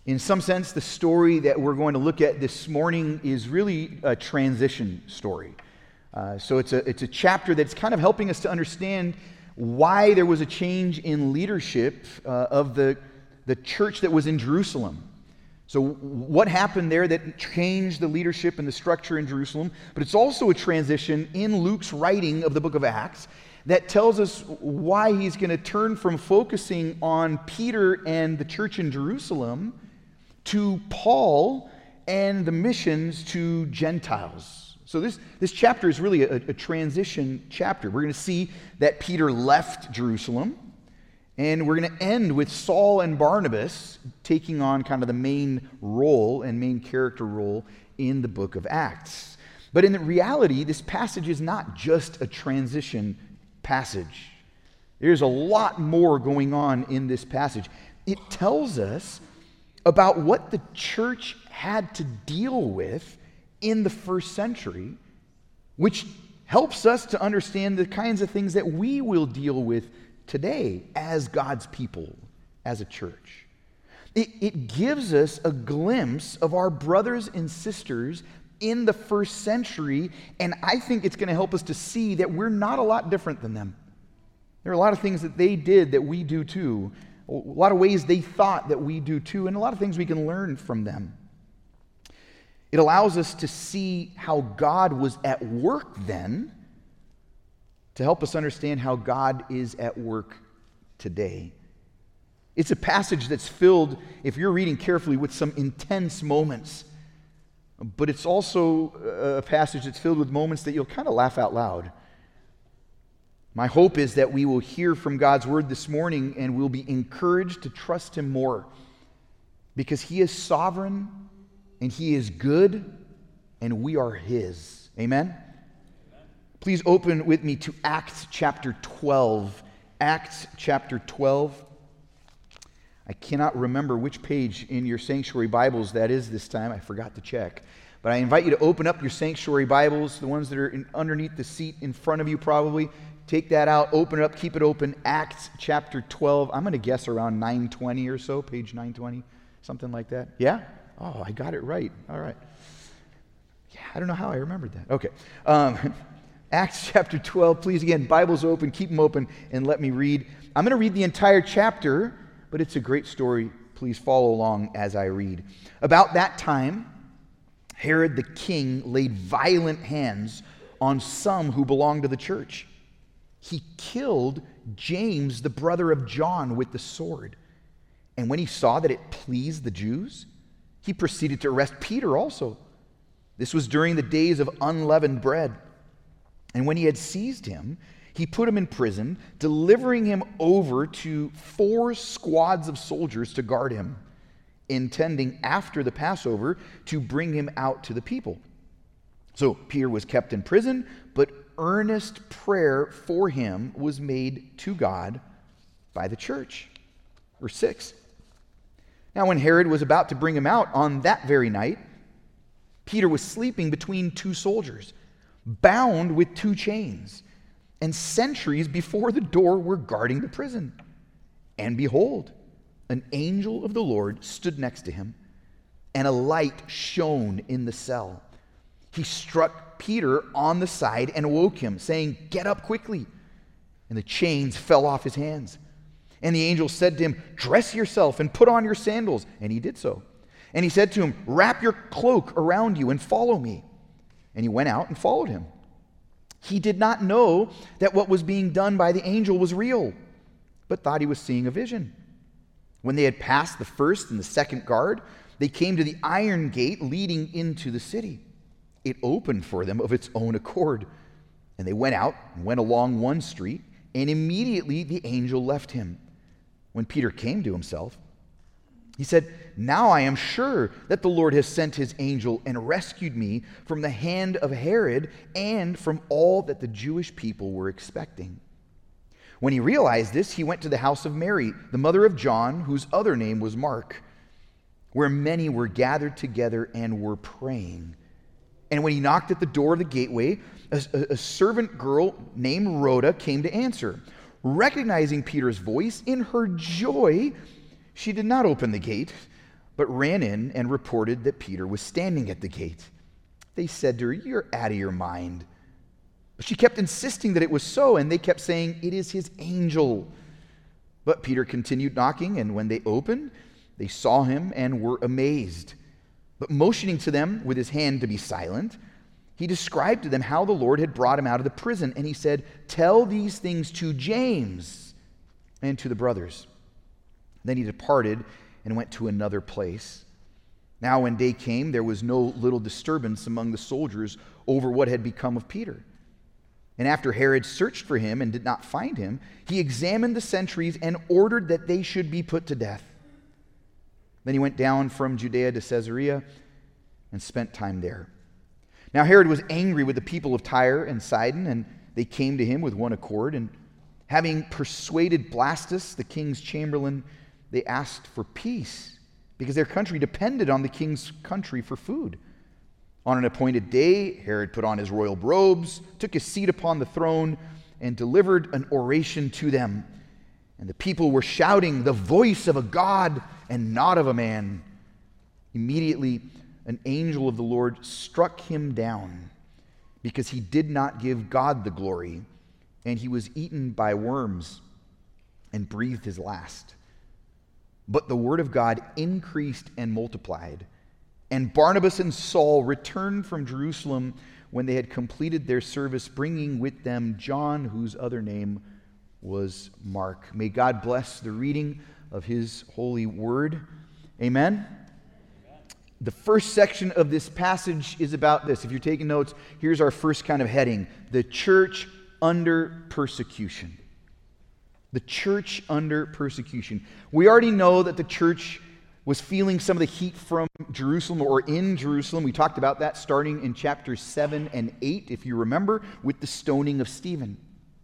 In some sense, the story that we're going to look at this morning is really a transition story. So it's a chapter that's kind of helping us to understand why there was a change in leadership of the church that was in Jerusalem. So what happened there that changed the leadership and the structure in Jerusalem? But it's also a transition in Luke's writing of the book of Acts that tells us why he's going to turn from focusing on Peter and the church in Jerusalem to Paul and the missions to Gentiles. So this chapter is really a transition chapter. We're going to see that Peter left Jerusalem, and we're going to end with Saul and Barnabas taking on kind of the main role and main character role in the book of Acts. But in reality, this passage is not just a transition passage. There's a lot more going on in this passage. It tells us about what the church had to deal with in the first century, which helps us to understand the kinds of things that we will deal with today as God's people, as a church. It gives us a glimpse of our brothers and sisters in the first century, and I think it's going to help us to see that we're not a lot different than them. There are a lot of things that they did that we do too, a lot of ways they thought that we do too, and a lot of things we can learn from them. It allows us to see how God was at work then, to help us understand how God is at work today. It's a passage that's filled, if you're reading carefully, with some intense moments. But it's also a passage that's filled with moments that you'll kind of laugh out loud. My hope is that we will hear from God's word this morning and we'll be encouraged to trust Him more, because He is sovereign and He is good and we are His. Amen? Please open with me to Acts chapter 12. Acts chapter 12. I cannot remember which page in your sanctuary Bibles that is this time. I forgot to check. But I invite you to open up your sanctuary Bibles, the ones that are underneath the seat in front of you probably. Take that out, open it up, keep it open. Acts chapter 12. I'm going to guess around 920 or so, page 920, something like that. Yeah? Oh, I got it right. All right. Yeah, I don't know how I remembered that. Okay. Acts chapter 12. Please, again, Bibles open, keep them open, and let me read. I'm going to read the entire chapter, but it's a great story. Please follow along as I read. About that time, Herod the king laid violent hands on some who belonged to the church. He killed James, the brother of John, with the sword. And when he saw that it pleased the Jews, he proceeded to arrest Peter also. This was during the days of unleavened bread. And when he had seized him, he put him in prison, delivering him over to 4 squads of soldiers to guard him, intending after the Passover to bring him out to the people. So Peter was kept in prison, but earnest prayer for him was made to God by the church. Verse 6. Now when Herod was about to bring him out on that very night, Peter was sleeping between 2 soldiers, bound with 2 chains, and sentries before the door were guarding the prison. And behold, an angel of the Lord stood next to him, and a light shone in the cell. He struck Peter on the side and awoke him, saying, "Get up quickly." And the chains fell off his hands. And the angel said to him, "Dress yourself and put on your sandals." And he did so. And he said to him, "Wrap your cloak around you and follow me." And he went out and followed him. He did not know that what was being done by the angel was real, but thought he was seeing a vision. When they had passed the first and the second guard, they came to the iron gate leading into the city. It opened for them of its own accord. And they went out and went along one street, and immediately the angel left him. When Peter came to himself, he said, "Now I am sure that the Lord has sent his angel and rescued me from the hand of Herod and from all that the Jewish people were expecting." When he realized this, he went to the house of Mary, the mother of John, whose other name was Mark, where many were gathered together and were praying. And when he knocked at the door of the gateway, a servant girl named Rhoda came to answer. Recognizing Peter's voice, in her joy, she did not open the gate, but ran in and reported that Peter was standing at the gate. They said to her, "You're out of your mind." But she kept insisting that it was so, and they kept saying, "It is his angel." But Peter continued knocking, and when they opened, they saw him and were amazed. But motioning to them with his hand to be silent, he described to them how the Lord had brought him out of the prison, and he said, "Tell these things to James and to the brothers." Then he departed and went to another place. Now when day came, there was no little disturbance among the soldiers over what had become of Peter. And after Herod searched for him and did not find him, he examined the sentries and ordered that they should be put to death. Then he went down from Judea to Caesarea and spent time there. Now Herod was angry with the people of Tyre and Sidon, and they came to him with one accord. And having persuaded Blastus, the king's chamberlain, they asked for peace, because their country depended on the king's country for food. On an appointed day, Herod put on his royal robes, took his seat upon the throne, and delivered an oration to them. And the people were shouting, "The voice of a God and not of a man." Immediately, an angel of the Lord struck him down, because he did not give God the glory, and he was eaten by worms and breathed his last. But the word of God increased and multiplied. And Barnabas and Saul returned from Jerusalem when they had completed their service, bringing with them John, whose other name was Mark. May God bless the reading of his holy word. Amen. The first section of this passage is about this. If you're taking notes, here's our first kind of heading: the church under persecution. The church under persecution. We already know that the church was feeling some of the heat from Jerusalem, or in Jerusalem. We talked about that starting in chapters 7 and 8, if you remember, with the stoning of Stephen.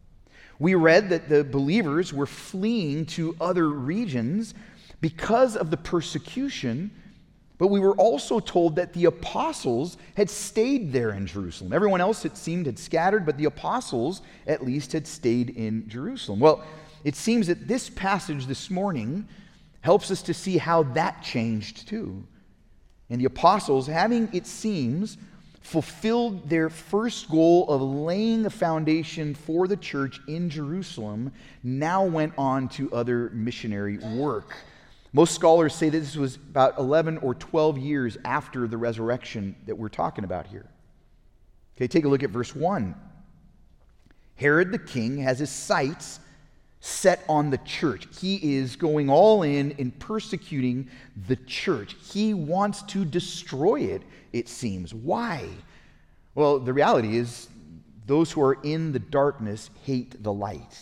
We read that the believers were fleeing to other regions because of the persecution, but we were also told that the apostles had stayed there in Jerusalem. Everyone else, it seemed, had scattered, but the apostles, at least, had stayed in Jerusalem. Well, it seems that this passage this morning helps us to see how that changed too. And the apostles, having, it seems, fulfilled their first goal of laying a foundation for the church in Jerusalem, now went on to other missionary work. Most scholars say that this was about 11 or 12 years after the resurrection that we're talking about here. Okay, take a look at verse 1. Herod the king has his sights set on the church. He is going all in persecuting the church. He wants to destroy it, it seems. Why? Well, the reality is those who are in the darkness hate the light.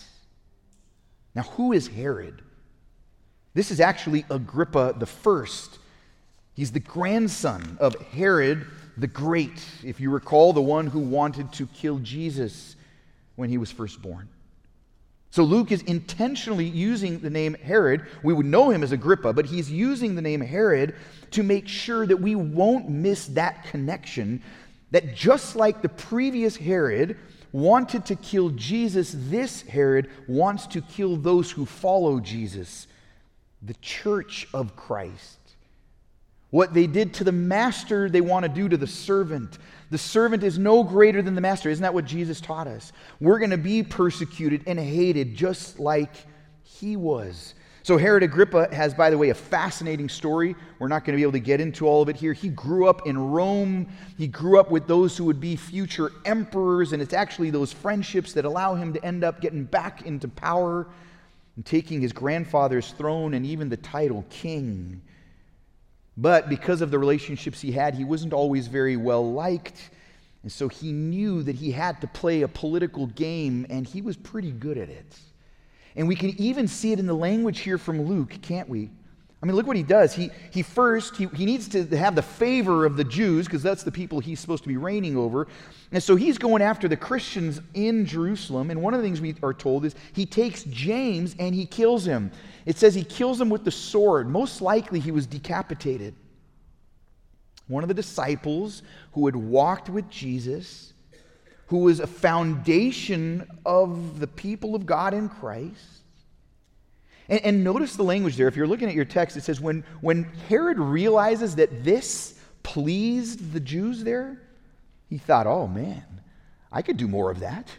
Now, who is Herod? This is actually Agrippa the First. He's the grandson of Herod the Great, if you recall, the one who wanted to kill Jesus when he was first born. So Luke is intentionally using the name Herod. We would know him as Agrippa, but he's using the name Herod to make sure that we won't miss that connection, that just like the previous Herod wanted to kill Jesus, this Herod wants to kill those who follow Jesus, the church of Christ. What they did to the master, they want to do to the servant. The servant is no greater than the master. Isn't that what Jesus taught us? We're going to be persecuted and hated just like he was. So Herod Agrippa has, by the way, a fascinating story. We're not going to be able to get into all of it here. He grew up in Rome. He grew up with those who would be future emperors, and it's actually those friendships that allow him to end up getting back into power and taking his grandfather's throne and even the title king. But because of the relationships he had, he wasn't always very well liked. And so he knew that he had to play a political game, and he was pretty good at it. And we can even see it in the language here from Luke, can't we? I mean, look what he does. He needs to have the favor of the Jews, because that's the people he's supposed to be reigning over. And so he's going after the Christians in Jerusalem. And one of the things we are told is he takes James and he kills him. It says he kills him with the sword. Most likely he was decapitated. One of the disciples who had walked with Jesus, who was a foundation of the people of God in Christ. And notice the language there. If you're looking at your text, it says when Herod realizes that this pleased the Jews there, he thought, oh man, I could do more of that.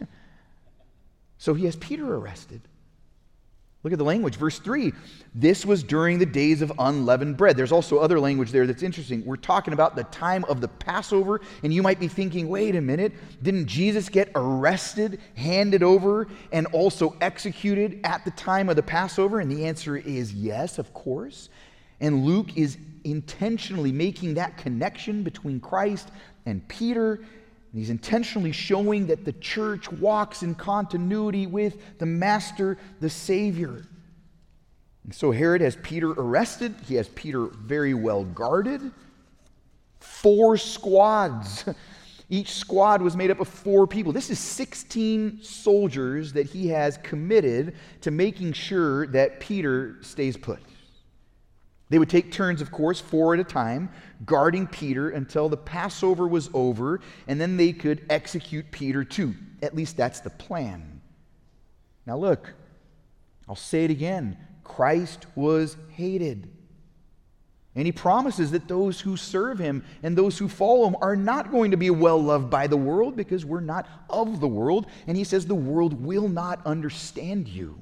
So he has Peter arrested. Look at the language, verse 3. This was during the days of unleavened bread. There's also other language there that's interesting. We're talking about the time of the Passover, and you might be thinking, wait a minute, didn't Jesus get arrested, handed over, and also executed at the time of the Passover? And the answer is yes, of course. And Luke is intentionally making that connection between Christ and Peter. And he's intentionally showing that the church walks in continuity with the Master, the Savior. And so Herod has Peter arrested. He has Peter very well guarded. 4 squads. Each squad was made up of 4 people. This is 16 soldiers that he has committed to making sure that Peter stays put. They would take turns, of course, 4 at a time, guarding Peter until the Passover was over, and then they could execute Peter too. At least that's the plan. Now look, I'll say it again. Christ was hated. And he promises that those who serve him and those who follow him are not going to be well loved by the world because we're not of the world. And he says the world will not understand you.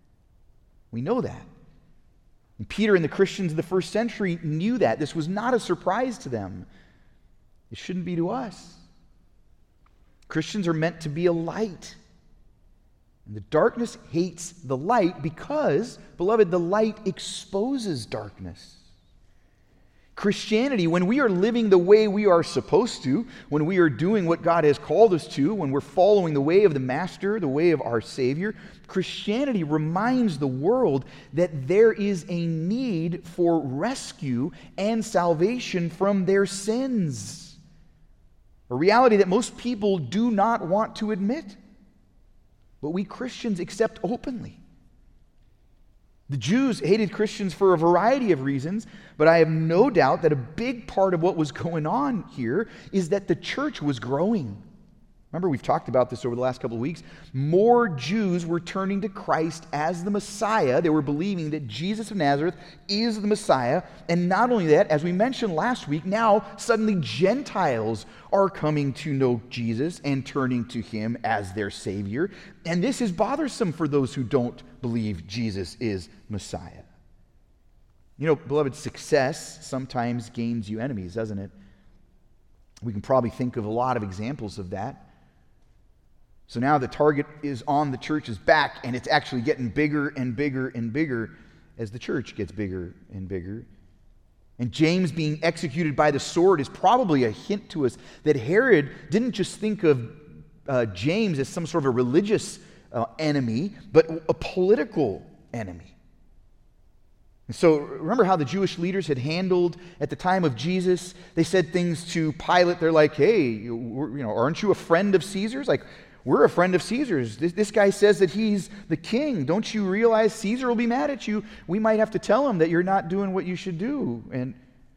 We know that. And Peter and the Christians of the first century knew that. This was not a surprise to them. It shouldn't be to us. Christians are meant to be a light. And the darkness hates the light because, beloved, the light exposes darkness. Christianity, when we are living the way we are supposed to, when we are doing what God has called us to, when we're following the way of the Master, the way of our Savior, Christianity reminds the world that there is a need for rescue and salvation from their sins. A reality that most people do not want to admit, but we Christians accept openly. The Jews hated Christians for a variety of reasons, but I have no doubt that a big part of what was going on here is that the church was growing. Remember, we've talked about this over the last couple of weeks. More Jews were turning to Christ as the Messiah. They were believing that Jesus of Nazareth is the Messiah. And not only that, as we mentioned last week, now suddenly Gentiles are coming to know Jesus and turning to him as their Savior. And this is bothersome for those who don't believe Jesus is Messiah. You know, beloved, success sometimes gains you enemies, doesn't it? We can probably think of a lot of examples of that. So now the target is on the church's back, and it's actually getting bigger and bigger and bigger as the church gets bigger and bigger. And James being executed by the sword is probably a hint to us that Herod didn't just think of James as some sort of a religious enemy, but a political enemy. And so remember how the Jewish leaders had handled at the time of Jesus? They said things to Pilate. They're like, hey, aren't you a friend of Caesar's? Like, we're a friend of Caesar's. This guy says that he's the king. Don't you realize Caesar will be mad at you? We might have to tell him that you're not doing what you should do. And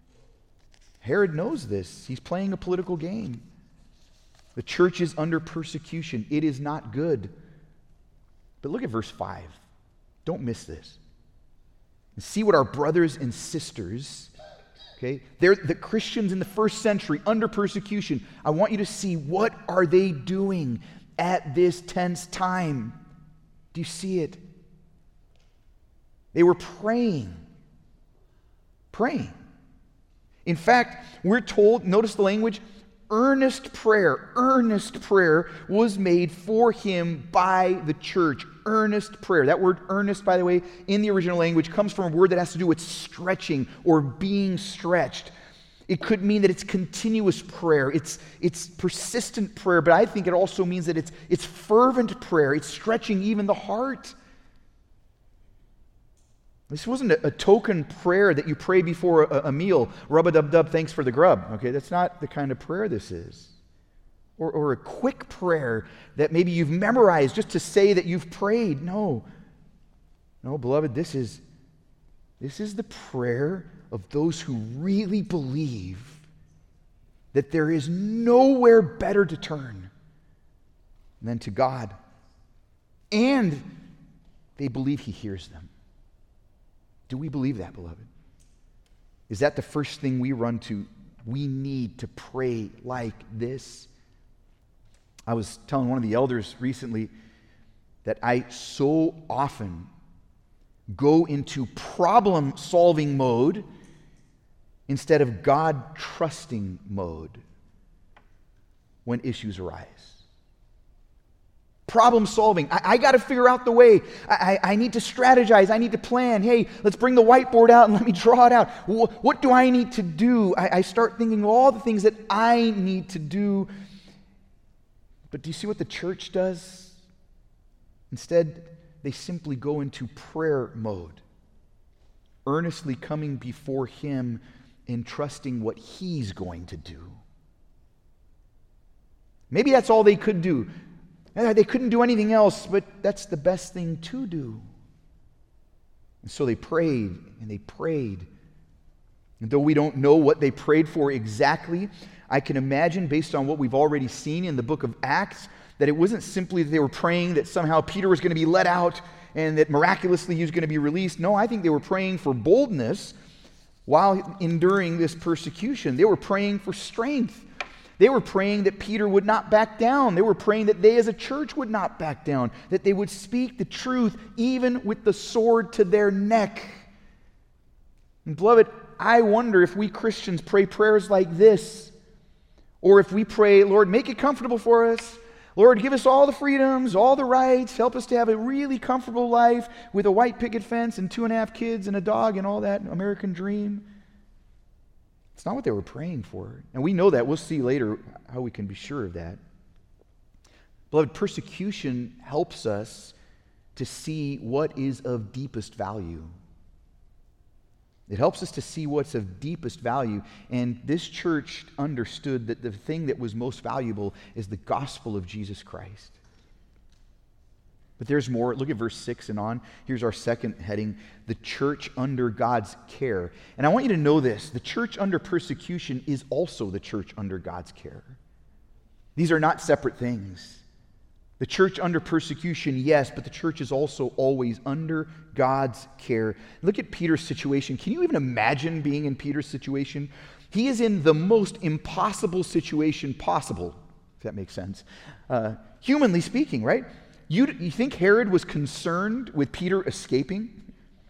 Herod knows this. He's playing a political game. The church is under persecution. It is not good. But look at verse 5. Don't miss this. And see what our brothers and sisters, okay, they're the Christians in the first century under persecution. I want you to see, what are they doing at this tense time? Do you see it? They were praying. Praying. In fact, we're told, notice the language, earnest prayer was made for him by the church. Earnest prayer. That word earnest, by the way, in the original language comes from a word that has to do with stretching or being stretched. It could mean that it's continuous prayer, it's persistent prayer, but I think it also means that it's fervent prayer. It's stretching even the heart. This wasn't a token prayer that you pray before a meal. Rub-a-dub-dub, thanks for the grub. Okay, that's not the kind of prayer this is. Or a quick prayer that maybe you've memorized just to say that you've prayed. No, beloved, this is the prayer of those who really believe that there is nowhere better to turn than to God. And they believe he hears them. Do we believe that, beloved? Is that the first thing we run to? We need to pray like this. I was telling one of the elders recently that I so often go into problem-solving mode instead of God-trusting mode when issues arise. Problem solving. I got to figure out the way. I need to strategize. I need to plan. Hey, let's bring the whiteboard out and let me draw it out. What do I need to do? I start thinking of all the things that I need to do. But do you see what the church does? Instead, they simply go into prayer mode, earnestly coming before Him and trusting what He's going to do. Maybe that's all they could do. They couldn't do anything else, but that's the best thing to do. And so they prayed and they prayed. And though we don't know what they prayed for exactly, I can imagine, based on what we've already seen in the book of Acts, that it wasn't simply that they were praying that somehow Peter was going to be let out and that miraculously he was going to be released. No, I think they were praying for boldness while enduring this persecution. They were praying for strength. They were praying that Peter would not back down. They were praying that they as a church would not back down, that they would speak the truth even with the sword to their neck. And beloved, I wonder if we Christians pray prayers like this, or if we pray, Lord, make it comfortable for us. Lord, give us all the freedoms, all the rights. Help us to have a really comfortable life with a white picket fence and 2.5 kids and a dog and all that American dream. It's not what they were praying for. And we know that. We'll see later how we can be sure of that. Beloved, persecution helps us to see what is of deepest value. It helps us to see what's of deepest value. And this church understood that the thing that was most valuable is the gospel of Jesus Christ. But there's more. Look at verse 6 and on. Here's our second heading, the church under God's care. And I want you to know this. The church under persecution is also the church under God's care. These are not separate things. The church under persecution, yes, but the church is also always under God's care. Look at Peter's situation. Can you even imagine being in Peter's situation? He is in the most impossible situation possible, if that makes sense. Humanly speaking, right? You think Herod was concerned with Peter escaping?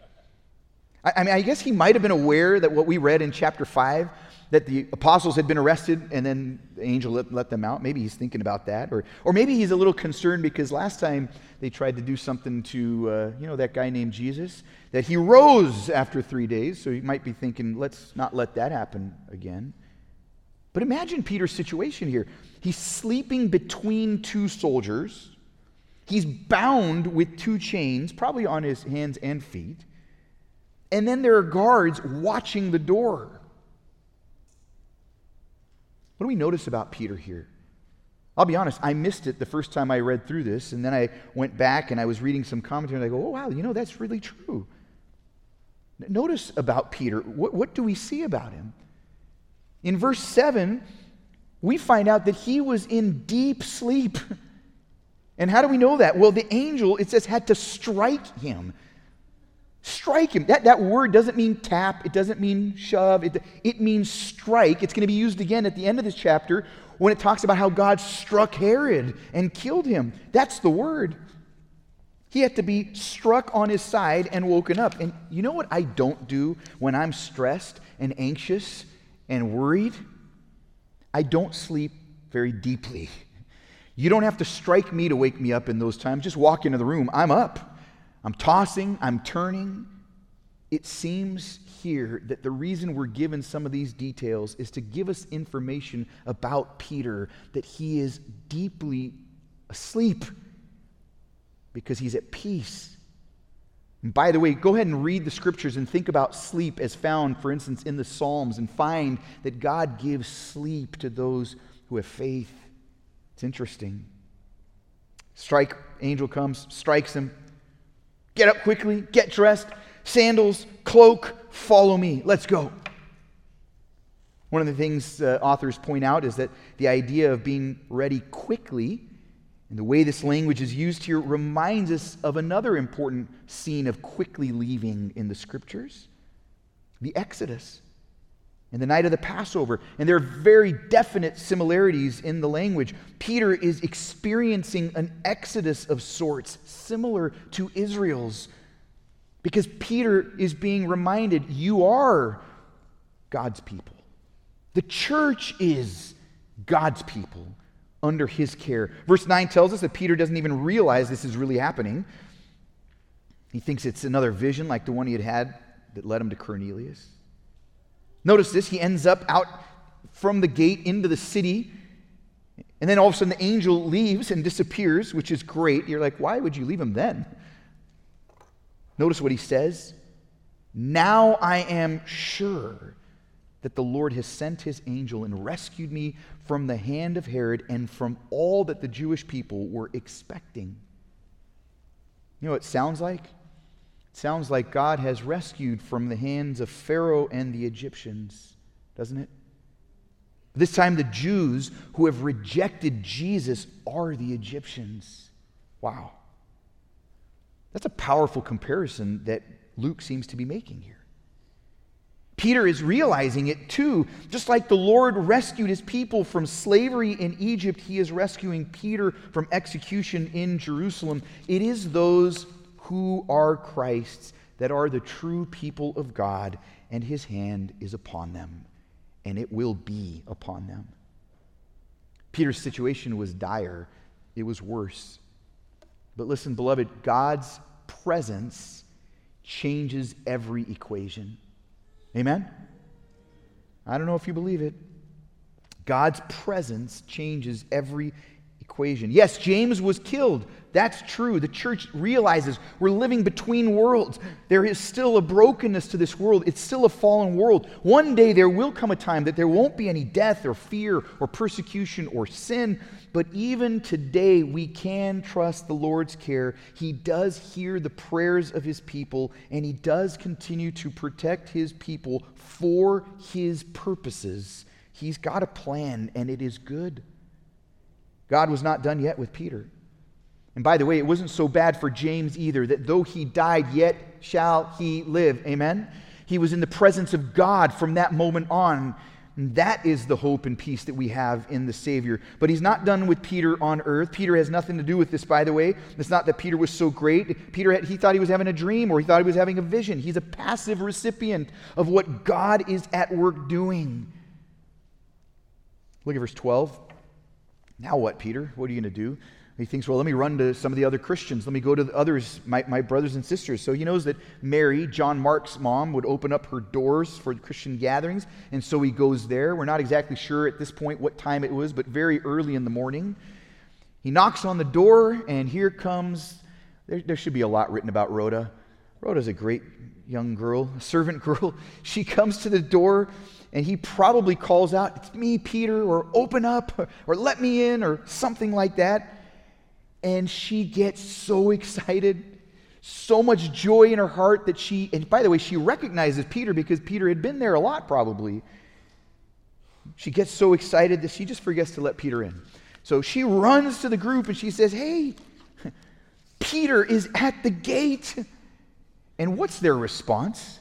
I mean, I guess he might have been aware that what we read in chapter 5, that the apostles had been arrested and then the angel let them out. Maybe he's thinking about that. Or maybe he's a little concerned because last time they tried to do something to, that guy named Jesus, that he rose after 3 days. So he might be thinking, let's not let that happen again. But imagine Peter's situation here. He's sleeping between 2 soldiers. He's bound with 2 chains, probably on his hands and feet. And then there are guards watching the door. What do we notice about Peter here? I'll be honest, I missed it the first time I read through this, and then I went back and I was reading some commentary, and I go, oh, wow, that's really true. Notice about Peter, what do we see about him? In verse 7, we find out that he was in deep sleep. And how do we know that? Well, the angel, it says, had to strike him. Strike him. That word doesn't mean tap. It doesn't mean shove. It means strike. It's going to be used again at the end of this chapter when it talks about how God struck Herod and killed him. That's the word. He had to be struck on his side and woken up. And you know what I don't do when I'm stressed and anxious and worried? I don't sleep very deeply. You don't have to strike me to wake me up in those times. Just walk into the room. I'm up. I'm tossing. I'm turning. It seems here that the reason we're given some of these details is to give us information about Peter, that he is deeply asleep because he's at peace. And by the way, go ahead and read the scriptures and think about sleep as found, for instance, in the Psalms, and find that God gives sleep to those who have faith. It's interesting. Angel comes, strikes him. Get up quickly, get dressed, sandals, cloak, follow me. Let's go. One of the things authors point out is that the idea of being ready quickly And the way this language is used here reminds us of another important scene of quickly leaving in the Scriptures, the Exodus and the night of the Passover. And there are very definite similarities in the language. Peter is experiencing an exodus of sorts, similar to Israel's, because Peter is being reminded, you are God's people. The church is God's people under his care. Verse 9 tells us that Peter doesn't even realize this is really happening. He thinks it's another vision like the one he had that led him to Cornelius. Notice this, he ends up out from the gate into the city, and then all of a sudden the angel leaves and disappears, which is great. You're like, why would you leave him then? Notice what he says. Now I am sure that the Lord has sent his angel and rescued me from the hand of Herod and from all that the Jewish people were expecting. You know what it sounds like? It sounds like God has rescued from the hands of Pharaoh and the Egyptians, doesn't it? This time the Jews who have rejected Jesus are the Egyptians. Wow. That's a powerful comparison that Luke seems to be making here. Peter is realizing it too. Just like the Lord rescued his people from slavery in Egypt, he is rescuing Peter from execution in Jerusalem. It is those who are Christ's that are the true people of God, and his hand is upon them, and it will be upon them. Peter's situation was dire. It was worse. But listen, beloved, God's presence changes every equation. Amen? I don't know if you believe it. God's presence changes every equation. Yes, James was killed. That's true. The church realizes we're living between worlds. There is still a brokenness to this world. It's still a fallen world. One day there will come a time that there won't be any death or fear or persecution or sin. But even today we can trust the Lord's care. He does hear the prayers of his people, and he does continue to protect his people for his purposes. He's got a plan, and it is good. God was not done yet with Peter. And by the way, it wasn't so bad for James either, that though he died, yet shall he live. Amen? He was in the presence of God from that moment on. And that is the hope and peace that we have in the Savior. But he's not done with Peter on earth. Peter has nothing to do with this, by the way. It's not that Peter was so great. He thought he was having a dream, or he thought he was having a vision. He's a passive recipient of what God is at work doing. Look at verse 12. Now what, Peter? What are you going to do? He thinks, well, let me run to some of the other Christians. Let me go to the others, my brothers and sisters. So he knows that Mary, John Mark's mom, would open up her doors for Christian gatherings, and so he goes there. We're not exactly sure at this point what time it was, but very early in the morning. He knocks on the door, and here comes, there should be a lot written about Rhoda. Rhoda's a great young girl, a servant girl. She comes to the door, and he probably calls out, "It's me, Peter," or "Open up," or "Let me in," or something like that. And she gets so excited, so much joy in her heart that and by the way, she recognizes Peter because Peter had been there a lot probably. She gets so excited that she just forgets to let Peter in. So she runs to the group and she says, "Hey, Peter is at the gate." And what's their response?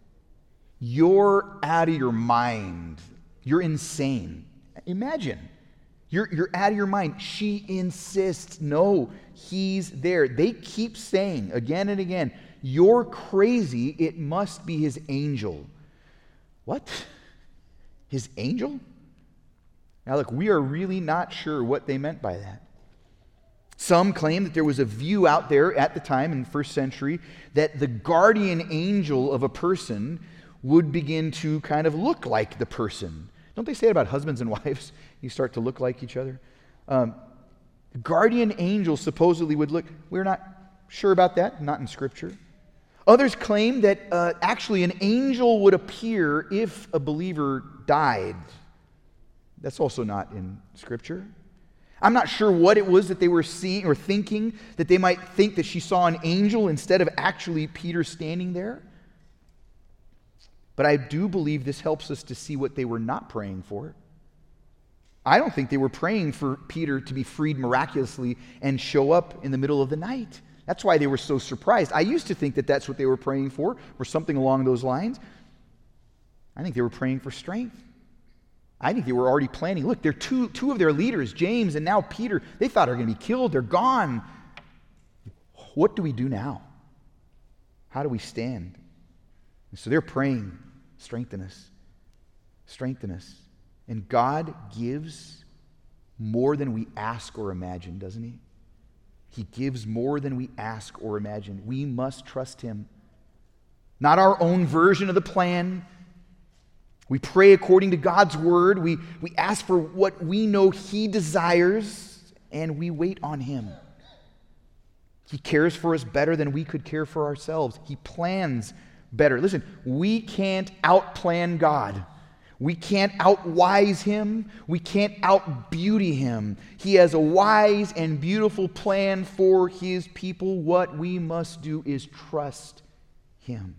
"You're out of your mind. You're insane." Imagine. You're out of your mind. She insists, no, he's there. They keep saying again and again, "You're crazy. It must be his angel." What? His angel? Now look, we are really not sure what they meant by that. Some claim that there was a view out there at the time in the first century that the guardian angel of a person would begin to kind of look like the person. Don't they say it about husbands and wives? You start to look like each other. Guardian angels supposedly would look. We're not sure about that, not in Scripture. Others claim that actually an angel would appear if a believer died. That's also not in Scripture. I'm not sure what it was that they were seeing or thinking, that they might think that she saw an angel instead of actually Peter standing there. But I do believe this helps us to see what they were not praying for. I don't think they were praying for Peter to be freed miraculously and show up in the middle of the night. That's why they were so surprised. I used to think that that's what they were praying for, or something along those lines. I think they were praying for strength. I think they were already planning. Look, they're two of their leaders, James and now Peter. They thought they were going to be killed. They're gone. What do we do now? How do we stand? And so they're praying, strengthen us. Strengthen us. And God gives more than we ask or imagine, doesn't He? He gives more than we ask or imagine. We must trust Him. Not our own version of the plan. We pray according to God's word. We ask for what we know He desires, and we wait on Him. He cares for us better than we could care for ourselves. He plans better. Listen, we can't outplan God. We can't outwise Him. We can't outbeauty Him. He has a wise and beautiful plan for His people. What we must do is trust Him.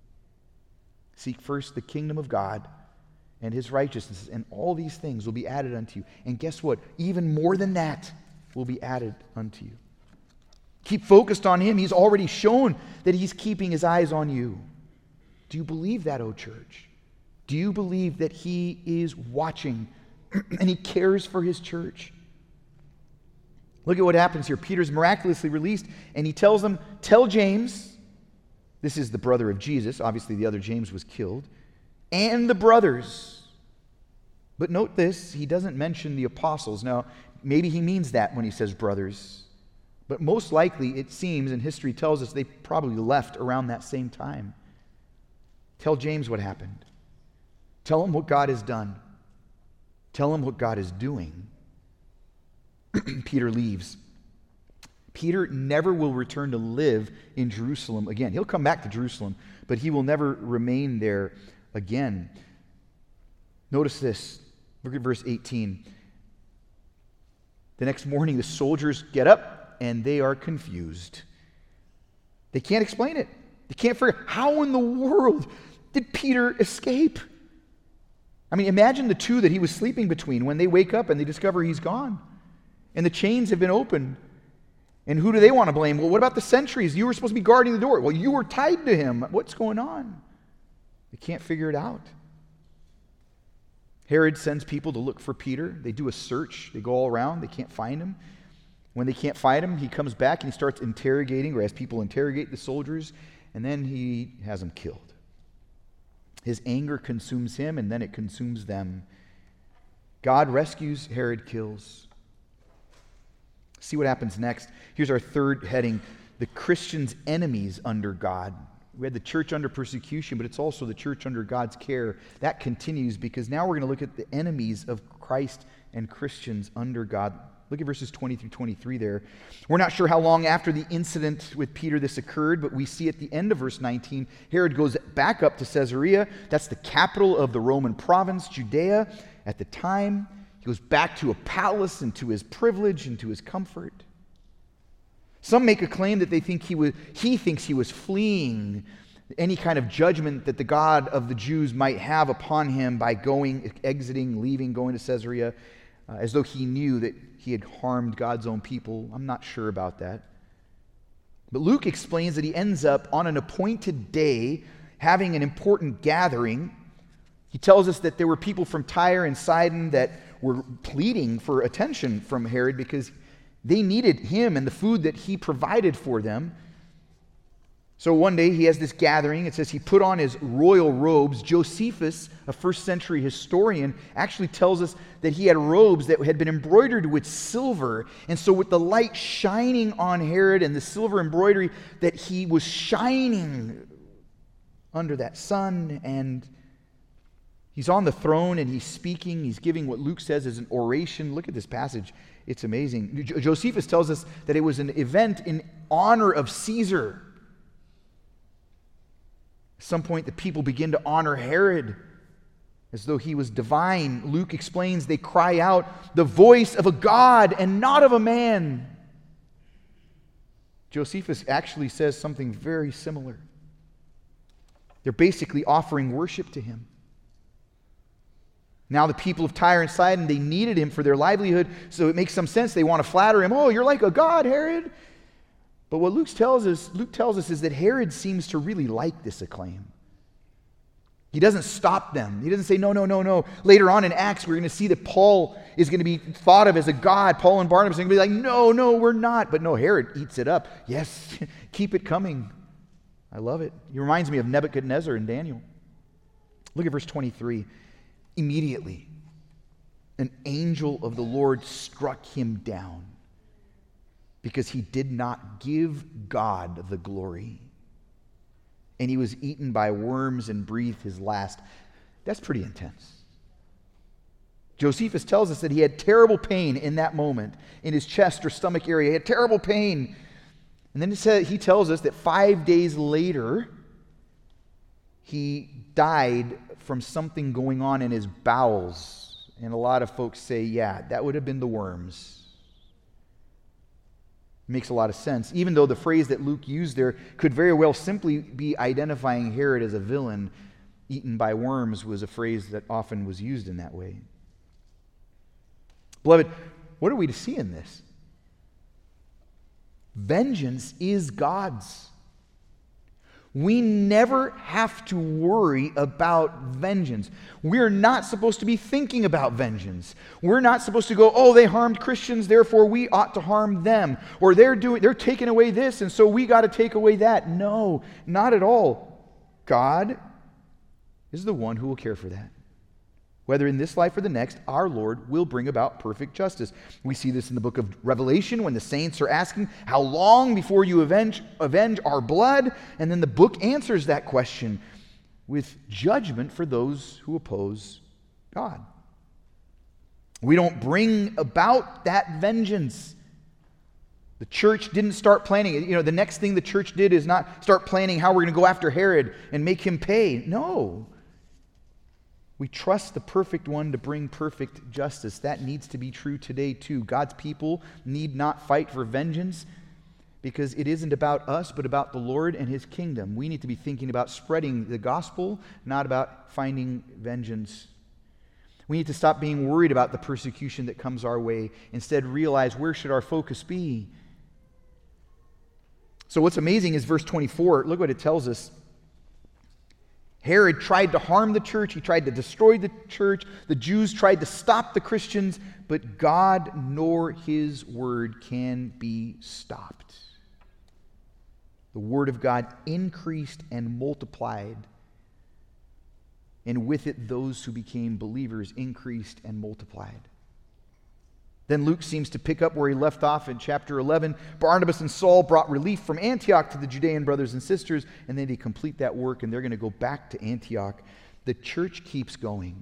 Seek first the kingdom of God and His righteousness, and all these things will be added unto you. And guess what? Even more than that will be added unto you. Keep focused on Him. He's already shown that He's keeping His eyes on you. Do you believe that, O church? Do you believe that He is watching and He cares for His church? Look at what happens here. Peter's miraculously released, and he tells them, tell James, this is the brother of Jesus, obviously the other James was killed, and the brothers. But note this, he doesn't mention the apostles. Now, maybe he means that when he says brothers, but most likely it seems, and history tells us, they probably left around that same time. Tell James what happened. Tell him what God has done. Tell him what God is doing. Peter leaves. Peter never will return to live in Jerusalem again. He'll come back to Jerusalem, but he will never remain there again. Notice this. Look at verse 18. The next morning, the soldiers get up, and they are confused. They can't explain it. They can't figure out how in the world did Peter escape? I mean, imagine the two that he was sleeping between when they wake up and they discover he's gone. And the chains have been opened. And who do they want to blame? Well, what about the sentries? You were supposed to be guarding the door. Well, you were tied to him. What's going on? They can't figure it out. Herod sends people to look for Peter. They do a search. They go all around. They can't find him. When they can't find him, he comes back and he starts interrogating, or has people interrogate the soldiers, and then he has them killed. His anger consumes him, and then it consumes them. God rescues, Herod kills. See what happens next. Here's our third heading, the Christian's enemies under God. We had the church under persecution, but it's also the church under God's care. That continues because now we're going to look at the enemies of Christ and Christians under God. Look at verses 20 through 23 there. We're not sure how long after the incident with Peter this occurred, but we see at the end of verse 19, Herod goes back up to Caesarea. That's the capital of the Roman province, Judea, at the time. He goes back to a palace and to his privilege and to his comfort. Some make a claim that he thinks he was fleeing any kind of judgment that the God of the Jews might have upon him by exiting, leaving, going to Caesarea, as though he knew that he had harmed God's own people. I'm not sure about that. But Luke explains that he ends up on an appointed day having an important gathering. He tells us that there were people from Tyre and Sidon that were pleading for attention from Herod because they needed him and the food that he provided for them. So one day he has this gathering. It says he put on his royal robes. Josephus, a first century historian, actually tells us that he had robes that had been embroidered with silver. And so with the light shining on Herod and the silver embroidery, that he was shining under that sun, and he's on the throne and he's speaking. He's giving what Luke says is an oration. Look at this passage. It's amazing. Josephus tells us that it was an event in honor of Caesar. At some point, the people begin to honor Herod as though he was divine. Luke explains they cry out, the voice of a God and not of a man. Josephus actually says something very similar. They're basically offering worship to him. Now the people of Tyre and Sidon, they needed him for their livelihood, so it makes some sense. They want to flatter him. Oh, you're like a god, Herod. But what Luke tells us is that Herod seems to really like this acclaim. He doesn't stop them. He doesn't say, no, no, no, no. Later on in Acts, we're going to see that Paul is going to be thought of as a god. Paul and Barnabas are going to be like, no, no, we're not. But no, Herod eats it up. Yes, keep it coming. I love it. He reminds me of Nebuchadnezzar and Daniel. Look at verse 23. Immediately, an angel of the Lord struck him down because he did not give God the glory. And he was eaten by worms and breathed his last. That's pretty intense. Josephus tells us that he had terrible pain in that moment in his chest or stomach area. He had terrible pain. And then he tells us that 5 days later, he died from something going on in his bowels. And a lot of folks say, yeah, that would have been the worms. Makes a lot of sense, even though the phrase that Luke used there could very well simply be identifying Herod as a villain. Eaten by worms was a phrase that often was used in that way. Beloved, what are we to see in this? Vengeance is God's. We never have to worry about vengeance. We're not supposed to be thinking about vengeance. We're not supposed to go, oh, they harmed Christians, therefore we ought to harm them. Or they're taking away this, and so we got to take away that. No, not at all. God is the one who will care for that. Whether in this life or the next, our Lord will bring about perfect justice. We see this in the book of Revelation when the saints are asking, how long before you avenge our blood? And then the book answers that question with judgment for those who oppose God. We don't bring about that vengeance. The church didn't start planning. The next thing the church did is not start planning how we're going to go after Herod and make him pay. No. We trust the perfect one to bring perfect justice. That needs to be true today too. God's people need not fight for vengeance because it isn't about us, but about the Lord and His kingdom. We need to be thinking about spreading the gospel, not about finding vengeance. We need to stop being worried about the persecution that comes our way. Instead, realize where should our focus be. So what's amazing is verse 24. Look what it tells us. Herod tried to harm the church. He tried to destroy the church. The Jews tried to stop the Christians, but God nor His word can be stopped. The word of God increased and multiplied, and with it those who became believers increased and multiplied. Then Luke seems to pick up where he left off in chapter 11. Barnabas and Saul brought relief from Antioch to the Judean brothers and sisters, and then they complete that work, and they're going to go back to Antioch. The church keeps going.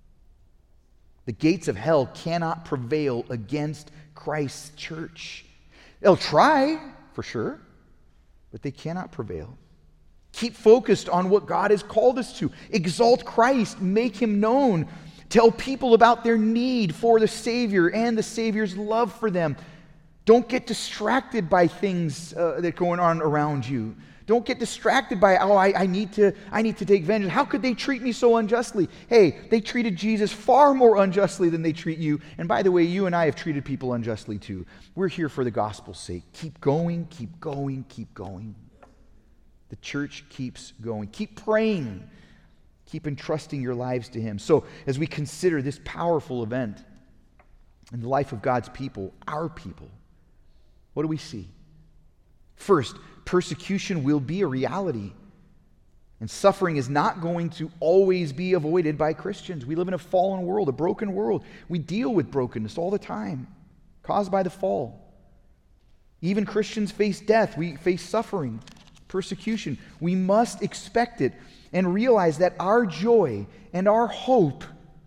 The gates of hell cannot prevail against Christ's church. They'll try, for sure, but they cannot prevail. Keep focused on what God has called us to. Exalt Christ. Make Him known. Tell people about their need for the Savior and the Savior's love for them. Don't get distracted by things that are going on around you. Don't get distracted by, I need to take vengeance. How could they treat me so unjustly? Hey, they treated Jesus far more unjustly than they treat you. And by the way, you and I have treated people unjustly too. We're here for the gospel's sake. Keep going, keep going, keep going. The church keeps going. Keep praying. Keep entrusting your lives to Him. So as we consider this powerful event in the life of God's people, our people, what do we see? First, persecution will be a reality. And suffering is not going to always be avoided by Christians. We live in a fallen world, a broken world. We deal with brokenness all the time, caused by the fall. Even Christians face death. We face suffering, persecution. We must expect it. And realize that our joy and our hope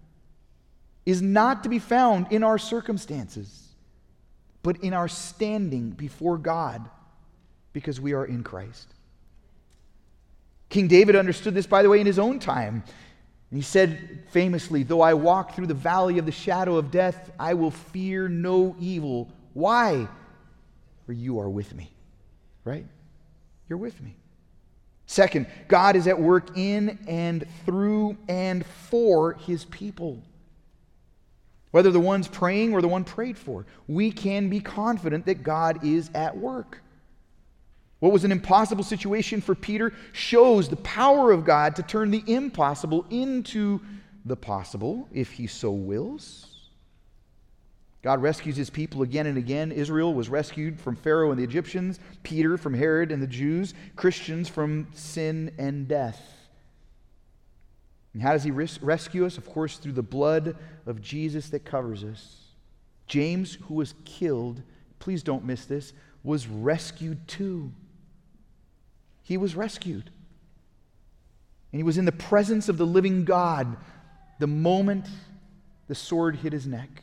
is not to be found in our circumstances, but in our standing before God because we are in Christ. King David understood this, by the way, in his own time. And he said famously, though I walk through the valley of the shadow of death, I will fear no evil. Why? For you are with me. Right? You're with me. Second, God is at work in and through and for His people. Whether the one's praying or the one prayed for, we can be confident that God is at work. What was an impossible situation for Peter shows the power of God to turn the impossible into the possible, if he so wills. God rescues his people again and again. Israel was rescued from Pharaoh and the Egyptians, Peter from Herod and the Jews, Christians from sin and death. And how does he rescue us? Of course, through the blood of Jesus that covers us. James, who was killed, please don't miss this, was rescued too. He was rescued. And he was in the presence of the living God the moment the sword hit his neck.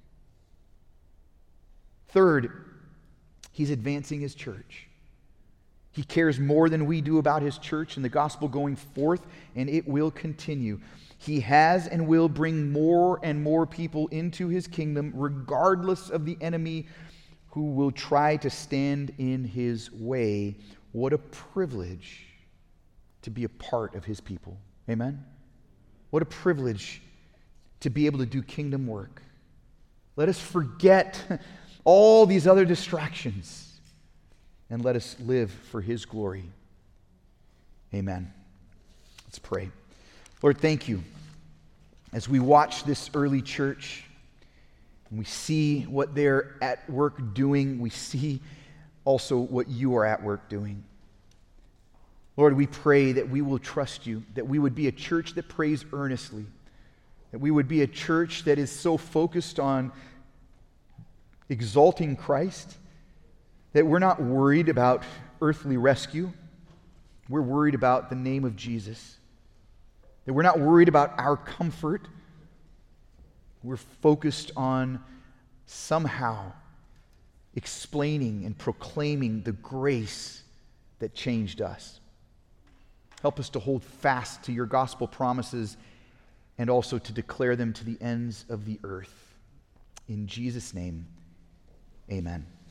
Third, he's advancing his church. He cares more than we do about his church and the gospel going forth, and it will continue. He has and will bring more and more people into his kingdom, regardless of the enemy who will try to stand in his way. What a privilege to be a part of his people. Amen? What a privilege to be able to do kingdom work. Let us forget all these other distractions and let us live for his glory. Amen. Let's pray. Lord, thank you. As we watch this early church and we see what they're at work doing, we see also what you are at work doing. Lord, we pray that we will trust you, that we would be a church that prays earnestly, that we would be a church that is so focused on exalting Christ that we're not worried about earthly rescue. We're worried about the name of Jesus. That we're not worried about our comfort. We're focused on somehow explaining and proclaiming the grace that changed us. Help us to hold fast to your gospel promises and also to declare them to the ends of the earth. In Jesus' name, amen.